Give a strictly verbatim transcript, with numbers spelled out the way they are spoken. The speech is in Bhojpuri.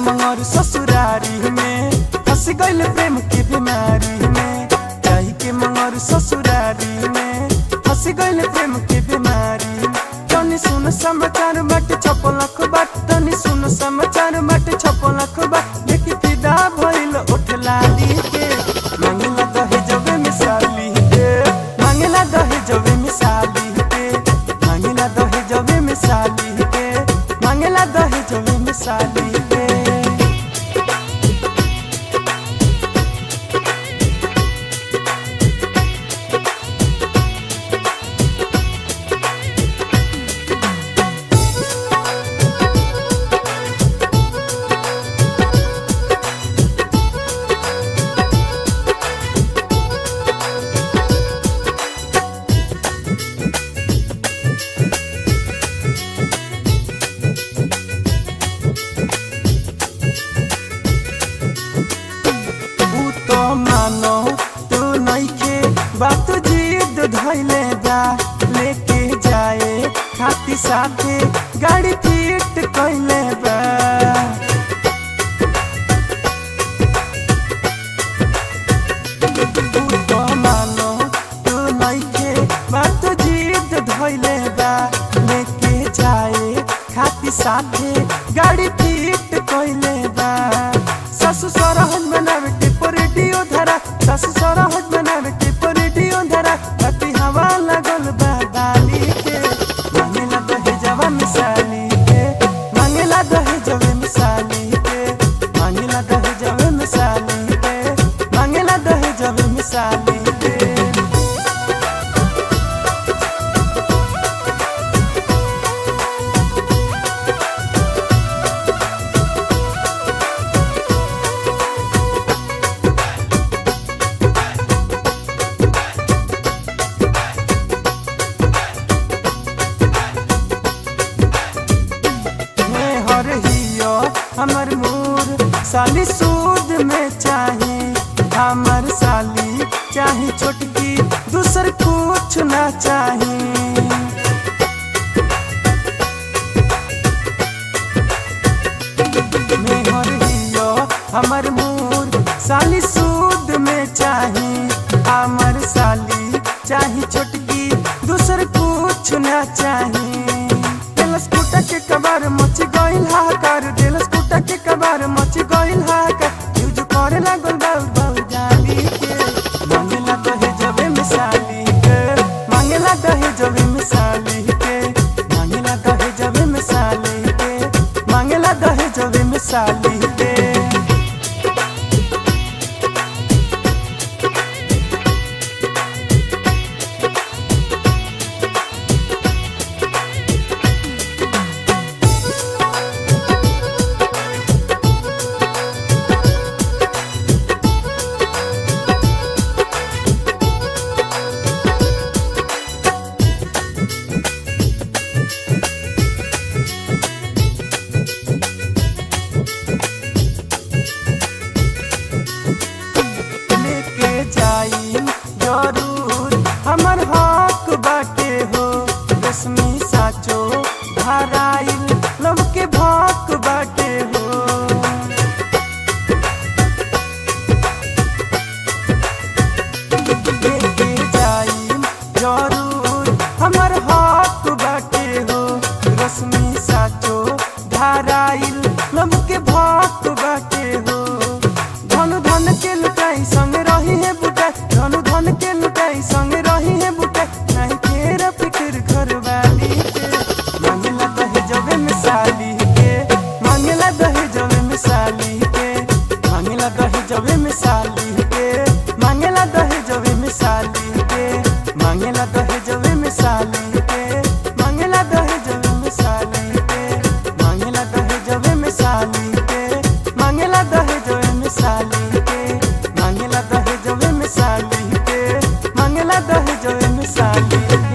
मंगर ससुरारी में फंस गइल प्रेम के बीमारी में। जाई के मंगर ससुरारी में फंस गइल प्रेम के बीमारी। तनी सुन समाचार बाटे छप्पन लाख बात, तनी सुन समाचार बाटे छप्पन लाख बात। देखी फिदा भइल ओठ लाली के मांगला दहेजवे मिसाली के, मांगला दहेजवे मिसाली के, मांगला दहेजवे मिसाली के, मांगला दहेजवे मिसाली के। बात जिद धइले बा लेके जाए खाती साथे गाड़ी फिट कइले बा। तू तो मानो तू नइखे बात जिद धइले बा लेके जाए खाती साथे गाड़ी फिट कइले बा। सासु सरहज बनावे के रेडियो धरा, सासु सरहज बनावे के रेडियो धरा। राती हवा लगल बा बाली के मांगेला दहेजवा मिसाली के, मांगेला दहेजवे मिसाली के, मांगेला दहेजवे मिसाली के, मांगेला दहेजवे मिसाली के। हमर मोर साली सूद में चाही, हमर साली चाही छोटकी दूसर कुछ ना चाही। मेहर हियो हमर मोर साली सूद में चाही, हमर साली चाही छोटकी दूसर कुछ ना चाही। दिलस कुटा के कबार मच गइल हाहाकार, दिलस कुटा के कबार मच गइल हाहाकार। यूज करे लागल बाउर बाउर गाली के मांगेला दहेजवे मिसाली के, मांगेला दहेजवे मिसाली के, मांगेला दहेजवे मिसाली के, मांगेला दहेजवे मिसाली के। जरूर हमर हक बाटे हो रश्मि साचो धराइल लब के भक बाटे हो। लेके जाई जरूर हमर हक बाटे हो रश्मि साचो धराइल लब के भक बाटे हो। धन धन के लुटाई संग रही है बुटा, धन धन के लुटाई संग रही है बुटा। नहीं तेरा फिक्र घर वाली के मांगला दहेजवे मिसाली के, मांगला दहेजवे मिसाली के, मांगला दहेजवे मिसाली के, मांगला दहेजवे मिसाली के, मांगला दहेजवे मिसाली के, मांगला दहेजवे मिसाली के, मांगला दहेजवे मिसाली के, मांगला दहेजवे मिसाली के, मांगला दहेजवे मिसाली के, मांगला दहेजवे मिसाली।